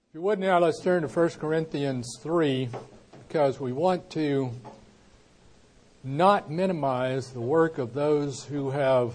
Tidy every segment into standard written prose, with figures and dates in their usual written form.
If you would now, let's turn to 1 Corinthians 3, because we want to not minimize the work of those who have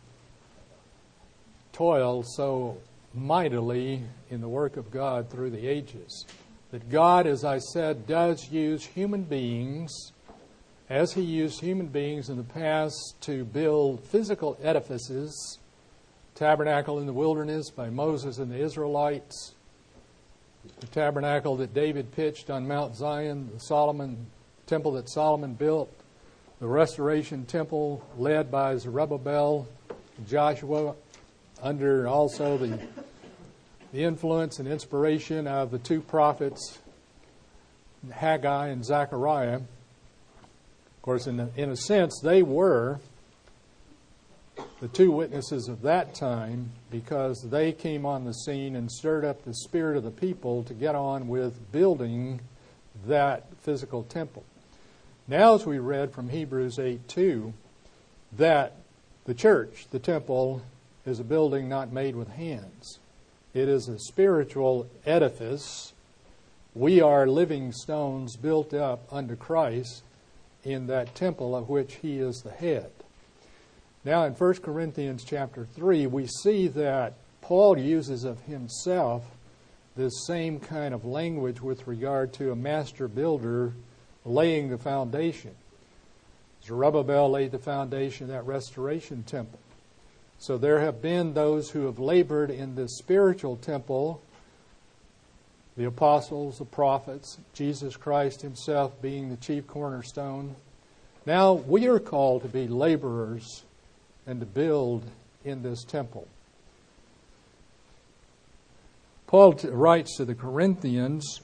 toiled so mightily in the work of God through the ages. That God, as I said, does use human beings, as He used human beings in the past to build physical edifices, tabernacle in the wilderness by Moses and the Israelites, the tabernacle that David pitched on Mount Zion, the temple that Solomon built, the restoration temple led by Zerubbabel, Joshua, under also the influence and inspiration of the two prophets, Haggai and Zechariah. Of course, in a sense, they were the two witnesses of that time because they came on the scene and stirred up the spirit of the people to get on with building that physical temple. Now, as we read from Hebrews 8:2, that the church, the temple, is a building not made with hands. It is a spiritual edifice. We are living stones built up unto Christ in that temple of which He is the head. Now in 1 Corinthians chapter 3, we see that Paul uses of himself this same kind of language with regard to a master builder laying the foundation. Zerubbabel laid the foundation of that restoration temple. So there have been those who have labored in this spiritual temple, the apostles, the prophets, Jesus Christ Himself being the chief cornerstone. Now we are called to be laborers and to build in this temple. Paul writes to the Corinthians.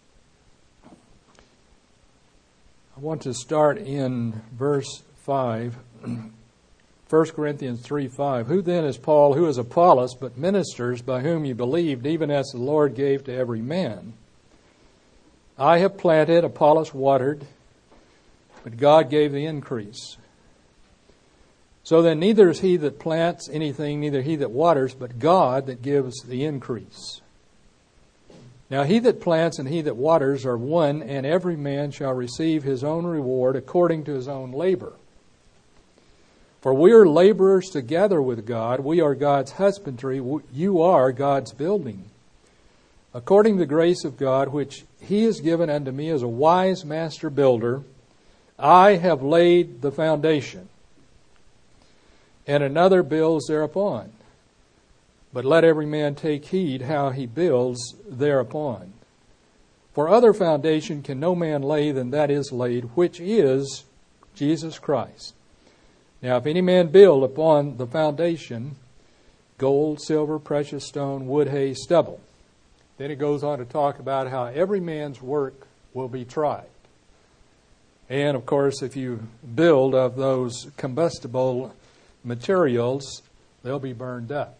I want to start in verse 5. 1 Corinthians 3:5. Who then is Paul? Who is Apollos? But ministers by whom you believed, even as the Lord gave to every man. I have planted, Apollos watered, but God gave the increase. So then neither is he that plants anything, neither he that waters, but God that gives the increase. Now he that plants and he that waters are one, and every man shall receive his own reward according to his own labor. For we are laborers together with God. We are God's husbandry. You are God's building. According to the grace of God, which He has given unto me as a wise master builder, I have laid the foundation, and another builds thereupon. But let every man take heed how he builds thereupon. For other foundation can no man lay than that is laid, which is Jesus Christ. Now if any man build upon the foundation, gold, silver, precious stone, wood, hay, stubble. Then it goes on to talk about how every man's work will be tried. And of course, if you build of those combustible materials, they'll be burned up.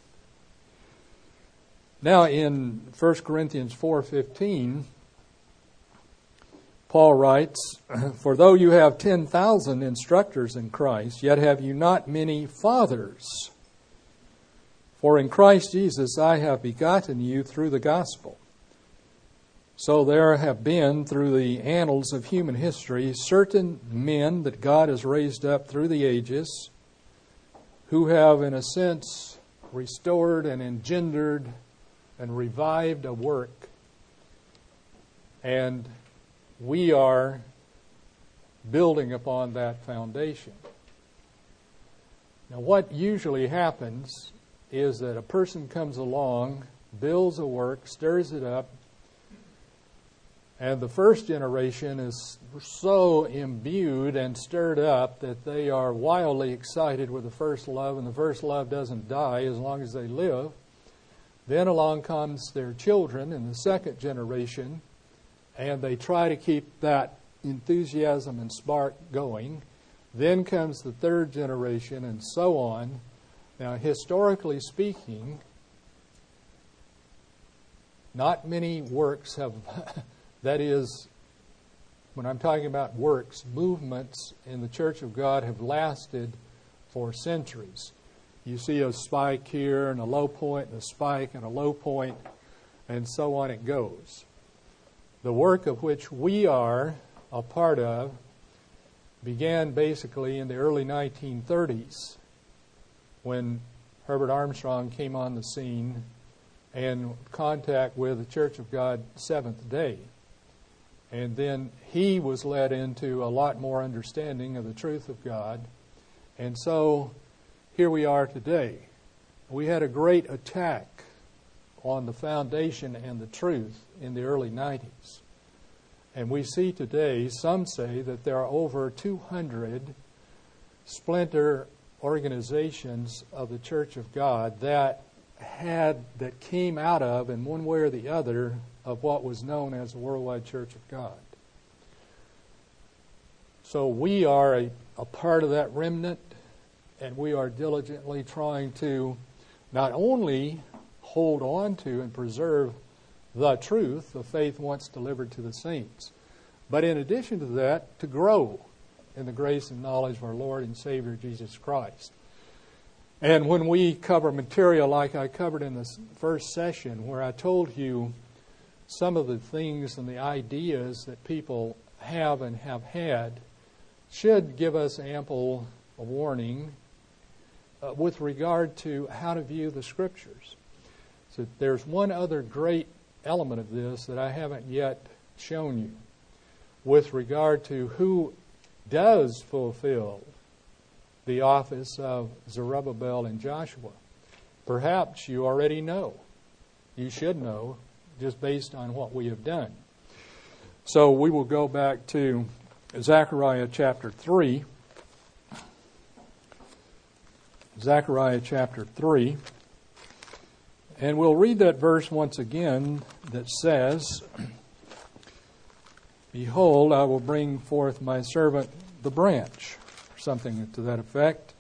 Now in 1 Corinthians 4:15, Paul writes, For though you have 10,000 instructors in Christ, yet have you not many fathers. For in Christ Jesus I have begotten you through the gospel. So there have been, through the annals of human history, certain men that God has raised up through the ages, who have, in a sense, restored and engendered and revived a work. And we are building upon that foundation. Now, what usually happens is that a person comes along, builds a work, stirs it up, and the first generation is so imbued and stirred up that they are wildly excited with the first love, and the first love doesn't die as long as they live. Then along comes their children in the second generation, and they try to keep that enthusiasm and spark going. Then comes the third generation, and so on. Now, historically speaking, not many works have, that is, when I'm talking about works, movements in the Church of God have lasted for centuries. You see a spike here and a low point and a spike and a low point. and so on it goes. The work of which we are a part of began basically in the early 1930s when Herbert Armstrong came on the scene and contact with the Church of God Seventh Day. And then he was led into a lot more understanding of the truth of God. And so here we are today. We had a great attack on the foundation and the truth in the early 90s. And we see today, some say that there are over 200 splinter organizations of the Church of God that came out of, in one way or the other, of what was known as the Worldwide Church of God. So we are a part of that remnant, and we are diligently trying to not only hold on to and preserve the truth, the faith once delivered to the saints, but in addition to that, to grow in the grace and knowledge of our Lord and Savior Jesus Christ. And when we cover material like I covered in the first session, where I told you some of the things and the ideas that people have and have had, should give us ample warning with regard to how to view the Scriptures. So there's one other great element of this that I haven't yet shown you with regard to who does fulfill the office of Zerubbabel and Joshua. Perhaps you already know. You should know, just based on what we have done. So we will go back to Zechariah chapter 3. Zechariah chapter 3. And we'll read that verse once again that says, "Behold, I will bring forth my servant the branch," something to that effect.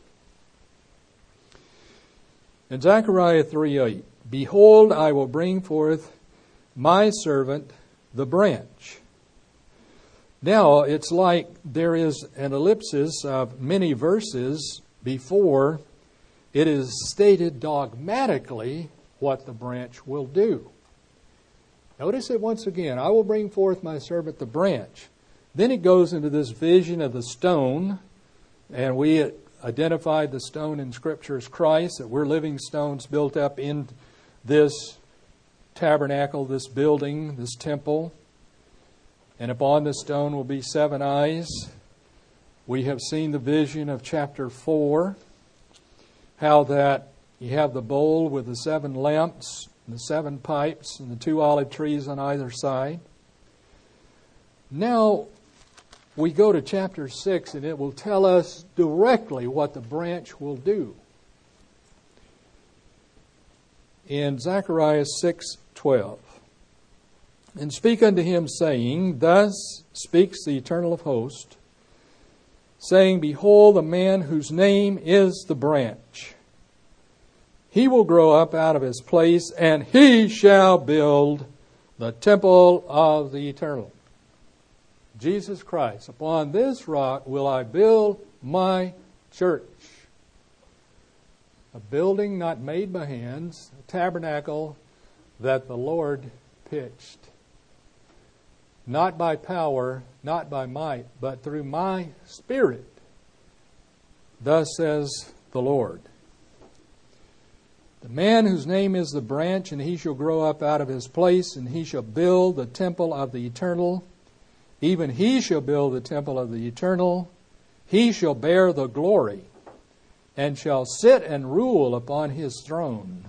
In Zechariah 3:8, "Behold, I will bring forth my servant the branch." Now, it's like there is an ellipsis of many verses before it is stated dogmatically what the branch will do. Notice it once again. "I will bring forth my servant the branch." Then it goes into this vision of the stone, and we identified the stone in Scripture as Christ, that we're living stones built up in this tabernacle, this building, this temple. And upon the stone will be 7 eyes. We have seen the vision of chapter 4, how that you have the bowl with the 7 lamps, and the 7 pipes, and the 2 olive trees on either side. Now, we go to chapter 6, and it will tell us directly what the branch will do. In Zechariah 6:12, "And speak unto him, saying, Thus speaks the Eternal of hosts, saying, Behold, the man whose name is the branch. He will grow up out of his place, and he shall build the temple of the Eternal." Jesus Christ, "Upon this rock will I build my church." A building not made by hands, a tabernacle that the Lord pitched. Not by power, not by might, but through my Spirit. Thus says the Lord. "The man whose name is the branch, and he shall grow up out of his place, and he shall build the temple of the Eternal. Even he shall build the temple of the Eternal. He shall bear the glory, and shall sit and rule upon his throne.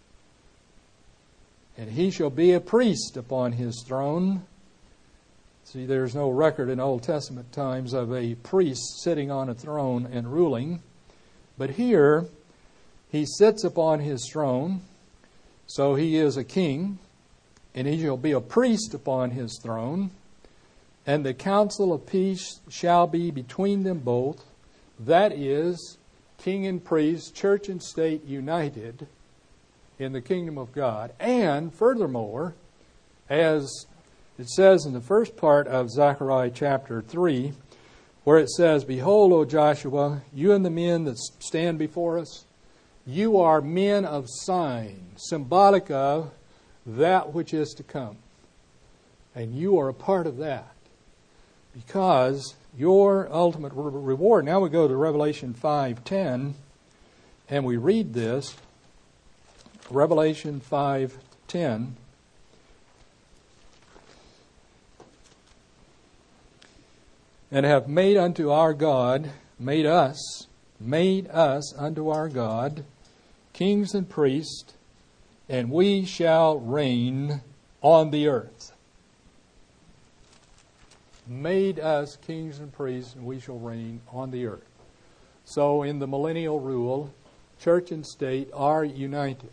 And he shall be a priest upon his throne." See, there's no record in Old Testament times of a priest sitting on a throne and ruling. But here, he sits upon his throne, so he is a king, and he shall be a priest upon his throne. And the counsel of peace shall be between them both. That is, king and priest, church and state united in the kingdom of God. And furthermore, as it says in the first part of Zechariah chapter 3, where it says, "Behold, O Joshua, you and the men that stand before us, you are men of sign," symbolic of that which is to come. And you are a part of that. Because your ultimate reward. Now we go to Revelation 5:10, and we read this. Revelation 5:10. And have made unto our God, made us unto our God, kings and priests, and we shall reign on the earth. Made us kings and priests, and we shall reign on the earth. So in the millennial rule, church and state are united.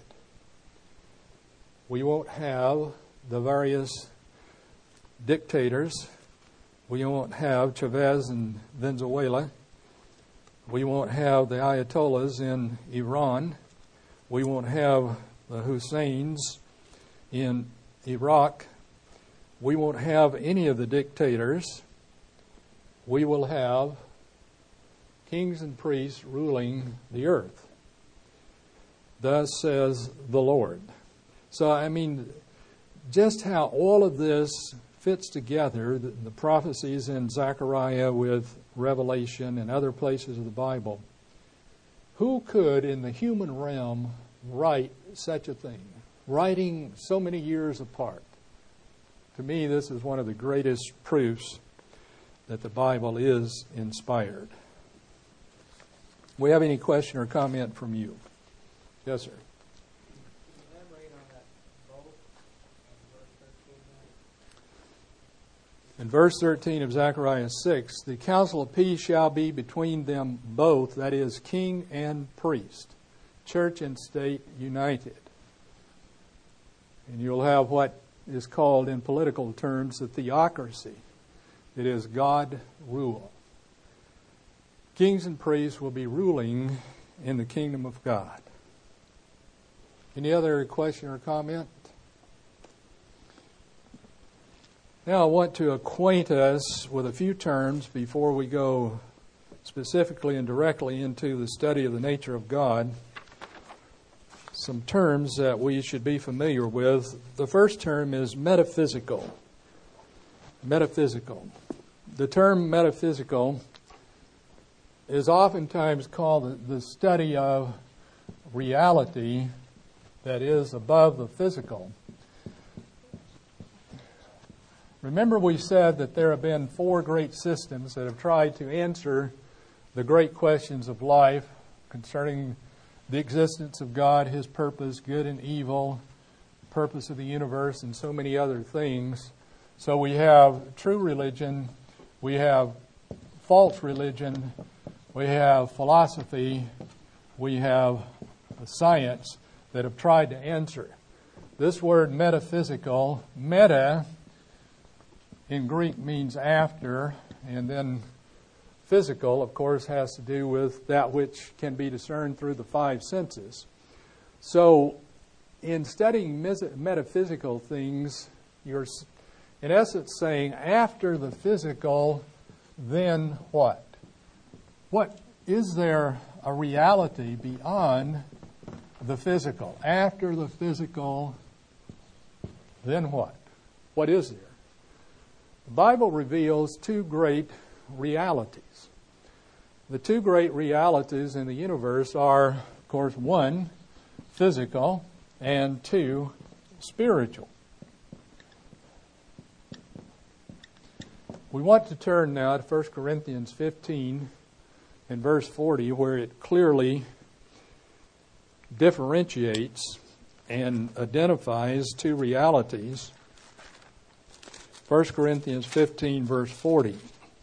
We won't have the various dictators. We won't have Chavez in Venezuela. We won't have the Ayatollahs in Iran. We won't have the Husseins in Iraq. We won't have any of the dictators. We will have kings and priests ruling the earth. Thus says the Lord. So, I mean, just how all of this fits together, the prophecies in Zechariah with Revelation and other places of the Bible. Who could, in the human realm, write such a thing? Writing so many years apart. To me, this is one of the greatest proofs that the Bible is inspired. We have any question or comment from you? Yes, sir. In verse 13 of Zechariah 6, the council of peace shall be between them both, that is, king and priest, church and state united. And you'll have what is called in political terms the theocracy. It is God rule. Kings and priests will be ruling in the kingdom of God. Any other question or comment? Now I want to acquaint us with a few terms before we go specifically and directly into the study of the nature of God. Some terms that we should be familiar with. The first term is metaphysical. Metaphysical. The term metaphysical is oftentimes called the study of reality that is above the physical. Remember, we said that there have been 4 great systems that have tried to answer the great questions of life concerning the existence of God, His purpose, good and evil, purpose of the universe, and so many other things. So we have true religion, we have false religion, we have philosophy, we have science that have tried to answer. This word metaphysical, meta, in Greek means after, and then physical, of course, has to do with that which can be discerned through the 5 senses. So, in studying metaphysical things, you're in essence saying, after the physical, then what? What is there a reality beyond the physical? After the physical, then what? What is there? The Bible reveals 2 great realities. The 2 great realities in the universe are, of course, 1, physical, and 2, spiritual. We want to turn now to 1 Corinthians 15 and verse 40, where it clearly differentiates and identifies 2 realities. 1 Corinthians 15, verse 40.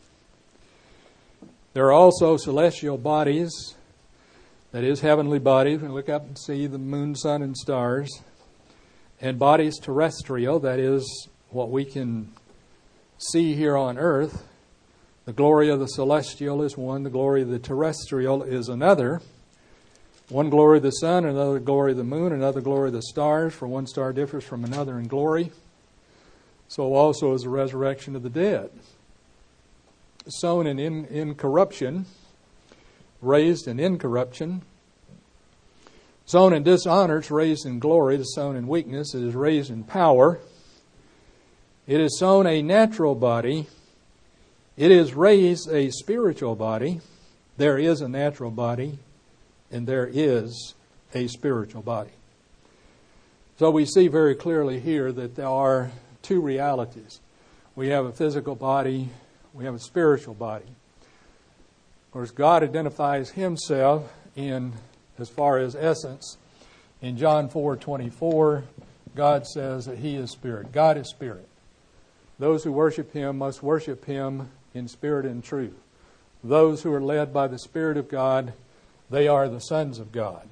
There are also celestial bodies, that is, heavenly bodies. We look up and see the moon, sun, and stars. And bodies terrestrial, that is, what we can see here on earth. The glory of the celestial is one, the glory of the terrestrial is another. One glory of the sun, another glory of the moon, another glory of the stars, for one star differs from another in glory. So also is the resurrection of the dead. Sown in corruption, raised in incorruption. Sown in dishonor, it's raised in glory. It is sown in weakness, it is raised in power. It is sown a natural body. It is raised a spiritual body. There is a natural body, and there is a spiritual body. So we see very clearly here that there are two realities. We have a physical body, we have a spiritual body. Of course, God identifies Himself in as far as essence. In John 4:24, God says that He is Spirit. God is Spirit. Those who worship Him must worship Him in spirit and truth. Those who are led by the Spirit of God, they are the sons of God.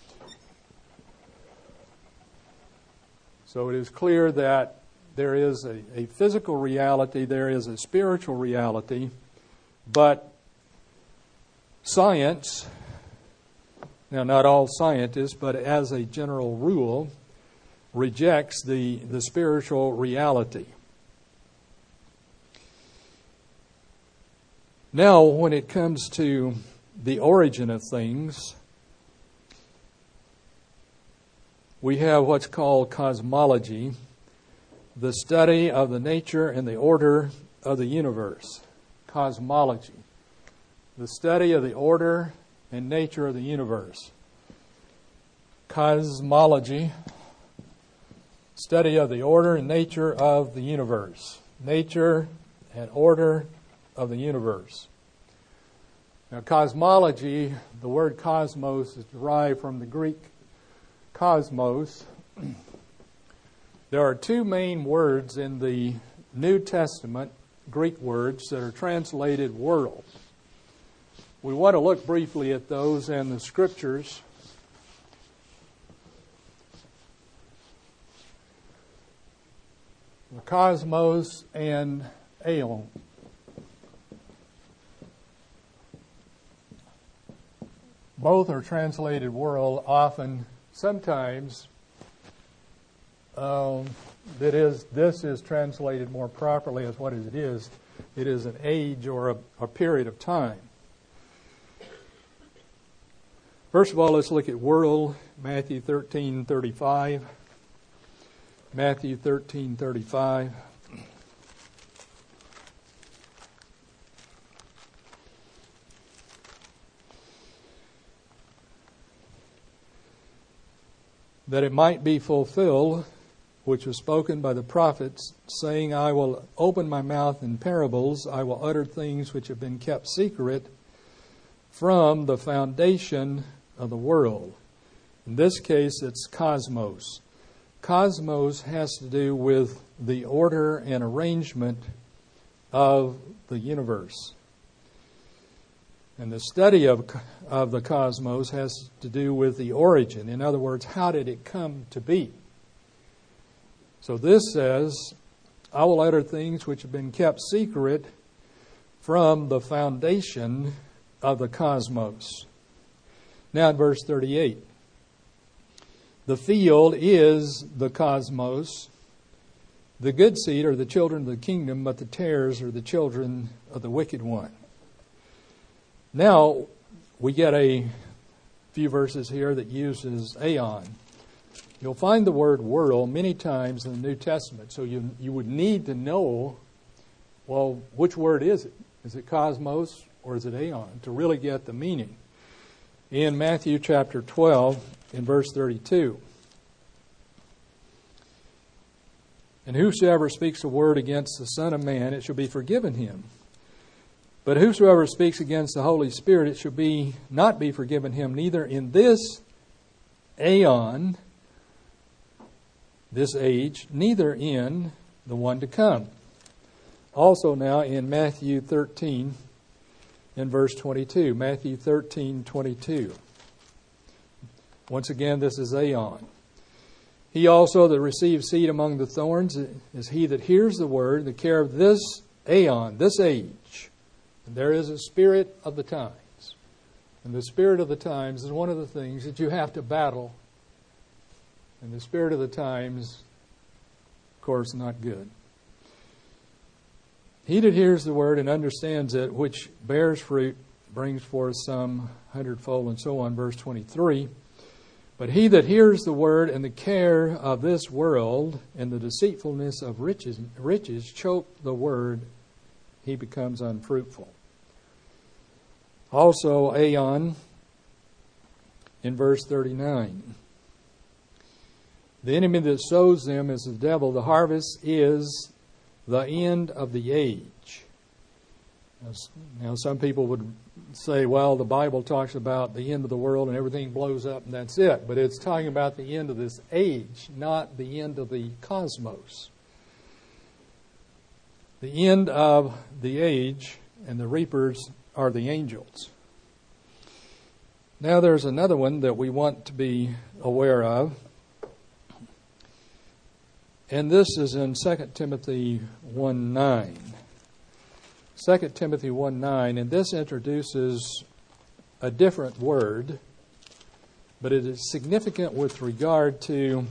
So it is clear that there is a physical reality, there is a spiritual reality, but science, now not all scientists, but as a general rule, rejects the spiritual reality. Now, when it comes to the origin of things, we have what's called cosmology, the study of the nature and the order of the universe. Cosmology, the study of the order and nature of the universe. Cosmology, study of the order and nature of the universe. Nature and order of the universe. Now, cosmology, the word cosmos is derived from the Greek cosmos. There are two main words in the New Testament, Greek words, that are translated world. We want to look briefly at those in the Scriptures. The cosmos and aeon. Both are translated world often. Sometimes this is translated more properly as what it is. It is an age or a period of time. First of all, let's look at world, Matthew 13:35. Matthew 13:35. That it might be fulfilled, which was spoken by the prophets, saying, I will open my mouth in parables, I will utter things which have been kept secret from the foundation of the world. In this case, it's cosmos. Cosmos has to do with the order and arrangement of the universe. And the study of the cosmos has to do with the origin. In other words, how did it come to be? So this says, I will utter things which have been kept secret from the foundation of the cosmos. Now in verse 38. The field is the cosmos. The good seed are the children of the kingdom, but the tares are the children of the wicked one. Now, we get a few verses here that uses aeon. You'll find the word world many times in the New Testament, so you would need to know, well, which word is it? Is it cosmos or is it aeon to really get the meaning? In Matthew chapter 12, in verse 32. And whosoever speaks a word against the Son of Man, it shall be forgiven him. But whosoever speaks against the Holy Spirit, it shall not be forgiven him, neither in this aeon, this age, neither in the one to come. Also now in Matthew 13, in verse 22. Matthew 13:22. Once again, this is aeon. He also that receives seed among the thorns is he that hears the word, the care of this aeon, this age. And there is a spirit of the times. And the spirit of the times is one of the things that you have to battle. And the spirit of the times, of course, not good. He that hears the word and understands it, which bears fruit, brings forth some 100-fold, and so on. Verse 23. But he that hears the word and the care of this world and the deceitfulness of riches choke the word, he becomes unfruitful. Also, Aeon, in verse 39. The enemy that sows them is the devil. The harvest is the end of the age. Now, some people would say, well, the Bible talks about the end of the world and everything blows up and that's it. But it's talking about the end of this age, not the end of the cosmos. The end of the age, and the reapers are the angels. Now there's another one that we want to be aware of. And this is in 2 Timothy 1:9. 2 Timothy 1:9, and this introduces a different word, but it is significant with regard to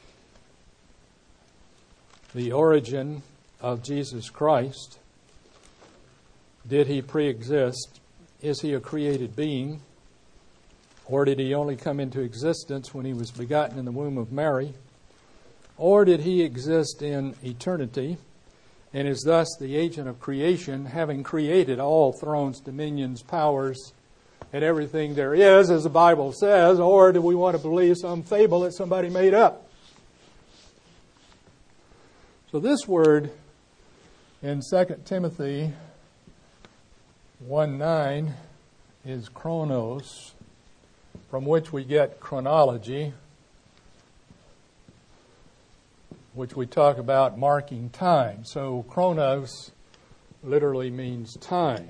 the origin of Jesus Christ. Did he pre-exist? Is he a created being? Or did he only come into existence when he was begotten in the womb of Mary? Or did he exist in eternity and is thus the agent of creation, having created all thrones, dominions, powers, and everything there is, as the Bible says? Or do we want to believe some fable that somebody made up? So this word in 2 Timothy 1:9 is chronos, from which we get chronology, which we talk about marking time. So chronos literally means time.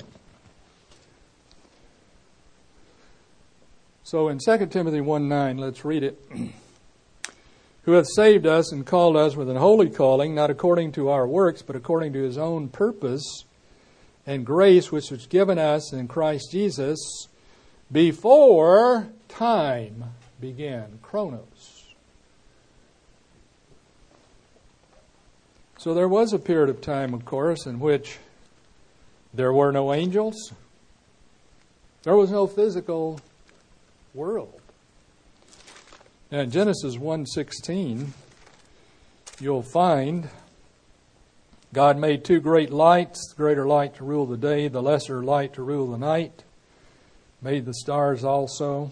So in 2 Timothy 1:9, let's read it. Who hath saved us and called us with an holy calling, not according to our works, but according to his own purpose and grace, which was given us in Christ Jesus before time began. Chronos. So there was a period of time, of course, in which there were no angels. There was no physical world. Now in Genesis 1:16, you'll find God made two great lights, the greater light to rule the day, the lesser light to rule the night. Made the stars also.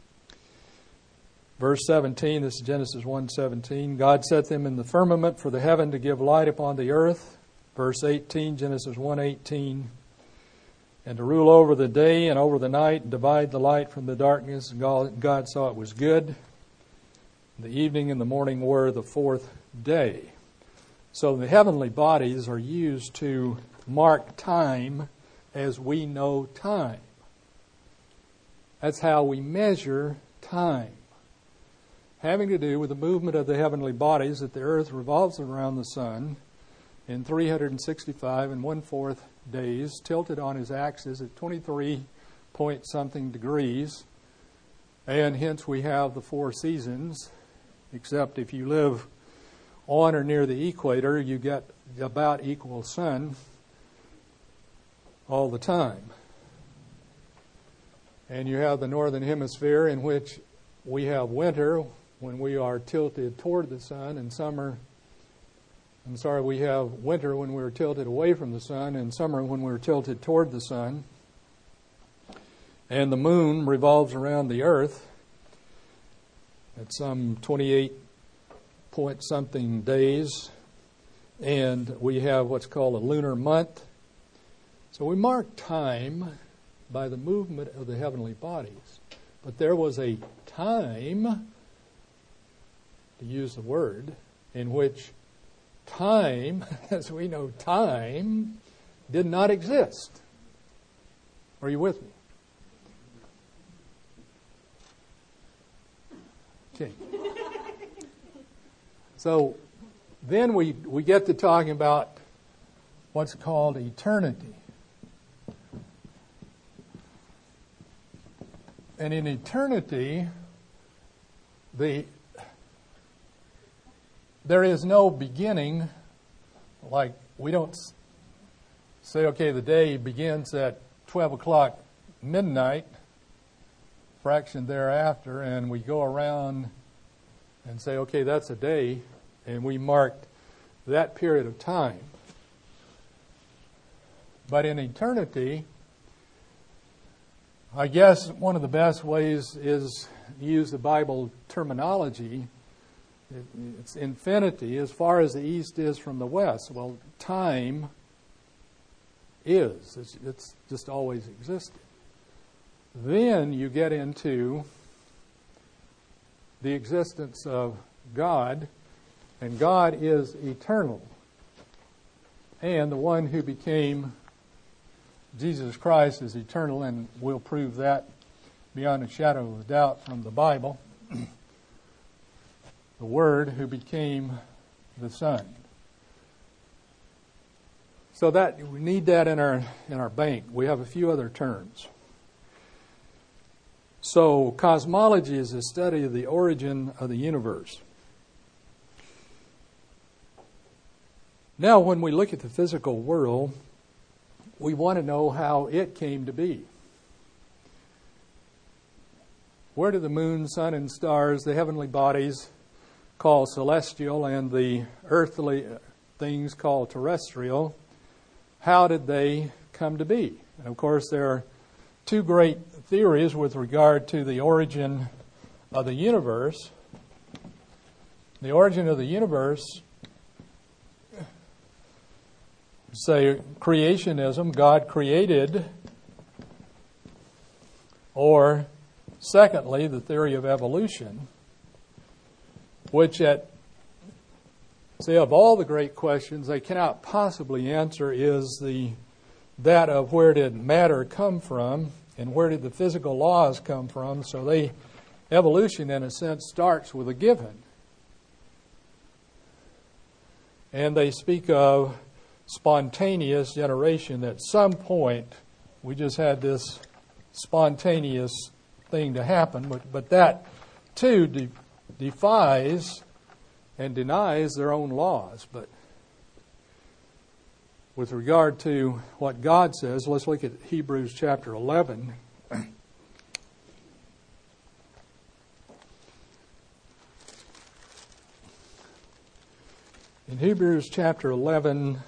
Verse 17, this is Genesis 1:17. God set them in the firmament for the heaven to give light upon the earth. Verse 18, Genesis 1:18. And to rule over the day and over the night, and divide the light from the darkness. God saw it was good. The evening and the morning were the fourth day. So the heavenly bodies are used to mark time as we know time. That's how we measure time. Having to do with the movement of the heavenly bodies, that the earth revolves around the sun in 365 and 1/4 days, tilted on his axis at 23 point something degrees. And hence we have the 4 seasons, except if you live on or near the equator, you get about equal sun all the time. And you have the northern hemisphere, in which we have winter when we are tilted toward the sun, and summer. We have winter when we're tilted away from the sun, and summer when we're tilted toward the sun. And the moon revolves around the earth at some 28 point something days, and we have what's called a lunar month. So we mark time by the movement of the heavenly bodies. But there was a time, to use the word, in which time, as we know time, did not exist. Are you with me? Okay. So then we get to talking about what's called eternity. And in eternity, there is no beginning. Like, we don't say, okay, the day begins at 12 o'clock midnight, fraction thereafter, and we go around and say, okay, that's a day, and we marked that period of time. But in eternity, I guess one of the best ways is to use the Bible terminology. It's infinity as far as the east is from the west. Well, time is. It's just always existed. Then you get into the existence of God, and God is eternal. And the one who became Jesus Christ is eternal, and we'll prove that beyond a shadow of a doubt from the Bible. The Word who became the Son. So that we need that in our bank. We have a few other terms. So cosmology is the study of the origin of the universe. Now, when we look at the physical world, we want to know how it came to be. Where do the moon, sun, and stars, the heavenly bodies called celestial, and the earthly things called terrestrial, how did they come to be? And of course, there are two great theories with regard to the origin of the universe. The origin of the universe, say creationism, God created, or secondly, the theory of evolution, which of all the great questions they cannot possibly answer is that of where did matter come from and where did the physical laws come from. So evolution in a sense starts with a given. And they speak of spontaneous generation. At some point we just had this spontaneous thing to happen, but that too defies and denies their own laws. But with regard to what God says, let's look at Hebrews chapter 11. In Hebrews chapter 11,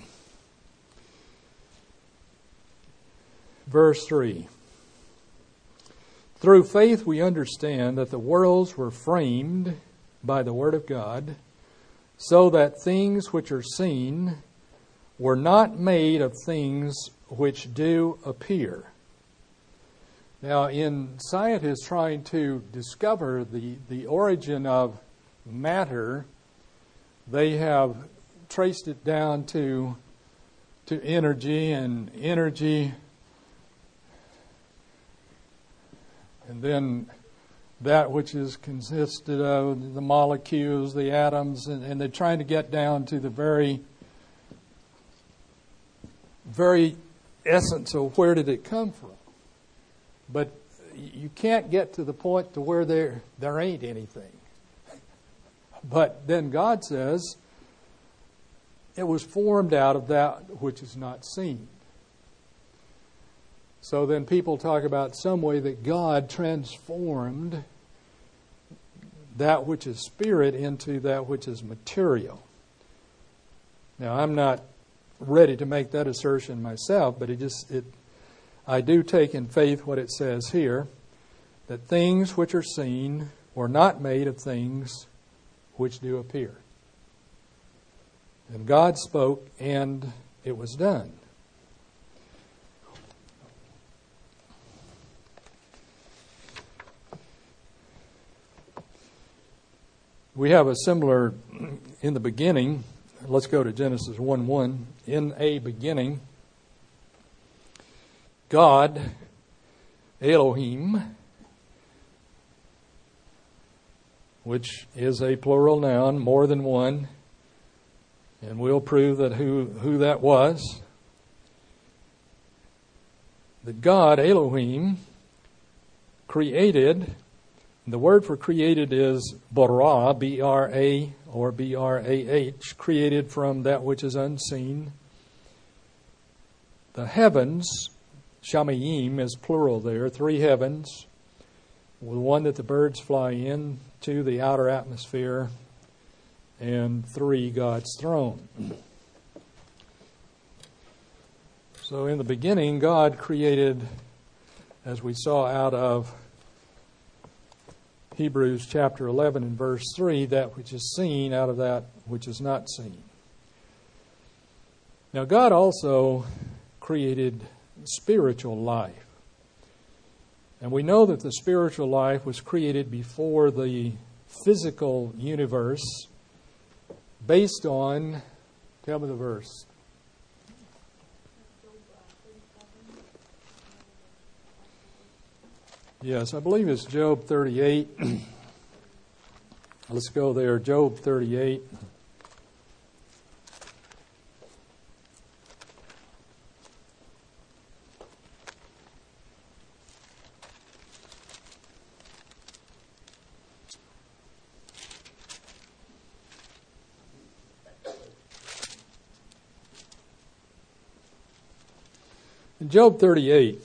verse 3. Through faith we understand that the worlds were framed by the Word of God, so that things which are seen were not made of things which do appear. Now, in scientists trying to discover the origin of matter, they have traced it down to energy, and then that which is consisted of the molecules, the atoms, and they're trying to get down to the very essence of where did it come from. But you can't get to the point to where there ain't anything. But then God says it was formed out of that which is not seen. So then people talk about some way that God transformed that which is spirit into that which is material. Now, I'm not ready to make that assertion myself, but I do take in faith what it says here, that things which are seen were not made of things which do appear. And God spoke, and it was done. We have a similar, in the beginning, let's go to Genesis 1:1. In a beginning, God, Elohim, which is a plural noun, more than one, and we'll prove that who that was. That God, Elohim, created. The word for created is bara, B-R-A or B-R-A-H, created from that which is unseen. The heavens, shamayim is plural there, 3 heavens, the one that the birds fly in, 2, the outer atmosphere, and 3, God's throne. So in the beginning, God created, as we saw out of Hebrews chapter 11 and verse 3, that which is seen out of that which is not seen. Now God also created spiritual life. And we know that the spiritual life was created before the physical universe based on, tell me the verse. Yes, I believe it's Job 38. Let's go there, Job 38. In Job 38,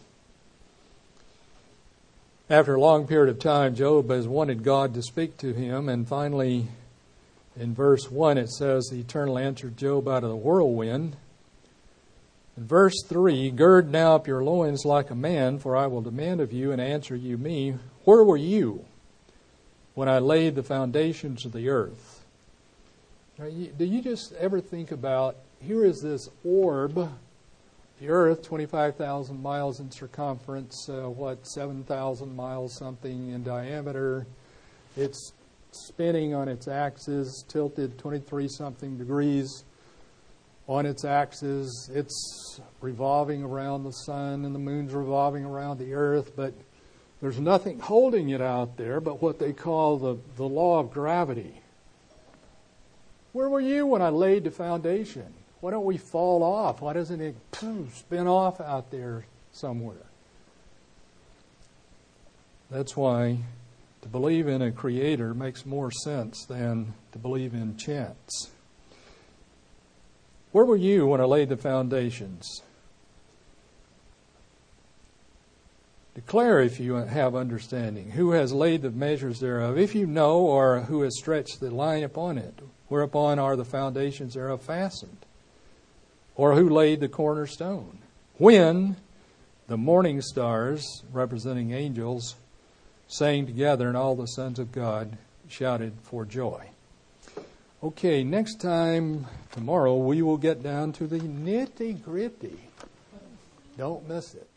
after a long period of time, Job has wanted God to speak to him, and finally, in verse 1, it says, the Eternal answered Job out of the whirlwind. In verse 3, gird now up your loins like a man, for I will demand of you and answer you me. Where were you when I laid the foundations of the earth? Now, do you just ever think about, here is this orb, the earth, 25,000 miles in circumference, 7,000 miles something in diameter. It's spinning on its axis, tilted 23-something degrees on its axis. It's revolving around the sun, and the moon's revolving around the earth, but there's nothing holding it out there but what they call the law of gravity. Where were you when I laid the foundation? Why don't we fall off? Why doesn't it spin off out there somewhere? That's why to believe in a creator makes more sense than to believe in chance. Where were you when I laid the foundations? Declare if you have understanding. Who has laid the measures thereof? If you know, or who has stretched the line upon it? Whereupon are the foundations thereof fastened? Or who laid the cornerstone? When the morning stars, representing angels, sang together, and all the sons of God shouted for joy. Okay, next time, tomorrow, we will get down to the nitty-gritty. Don't miss it.